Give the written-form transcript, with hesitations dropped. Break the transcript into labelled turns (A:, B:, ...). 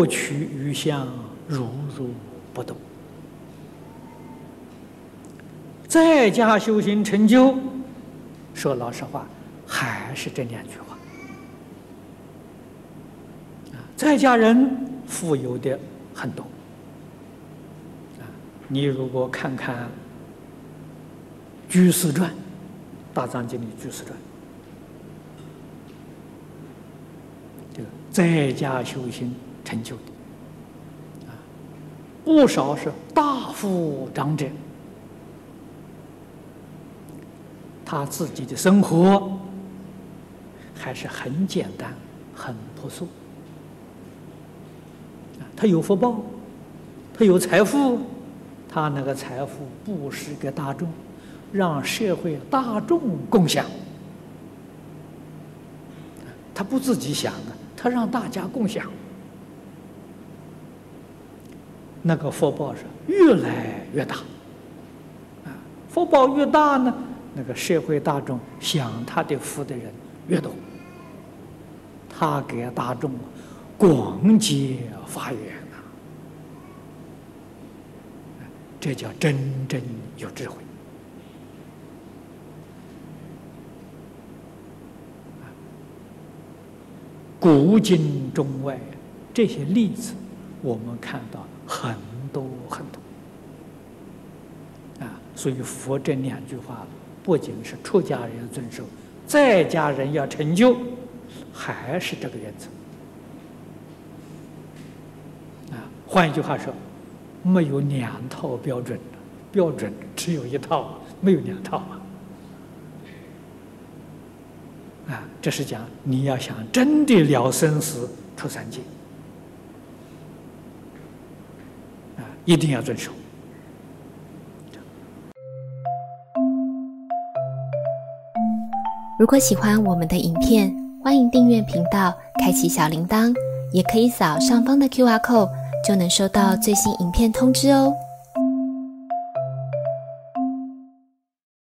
A: 过去于相，如如不动。在家修行成就，说老实话，还是这两句话。在家人富有的很多。你如果看看《居士传》，大藏经里《居士传》，这个在家修行成就的，不少是大富长者，他自己的生活还是很简单、很朴素。他有福报，他有财富，他那个财富布施给大众，让社会大众共享。他不自己享的，他让大家共享。那个福报是越来越大，福报越大呢，那个社会大众享他的福的人越多，他给大众广结法缘呐，这叫真正有智慧。古今中外这些例子，我们看到很多很多所以佛这两句话不仅是出家人要遵守，在家人要成就，还是这个原则。换一句话说，没有两套标准，标准只有一套，没有两套这是讲你要想真的了生死出三界一定要遵守。
B: 如果喜欢我们的影片，欢迎订阅频道，开启小铃铛，也可以扫上方的 QR code，就能收到最新影片通知哦。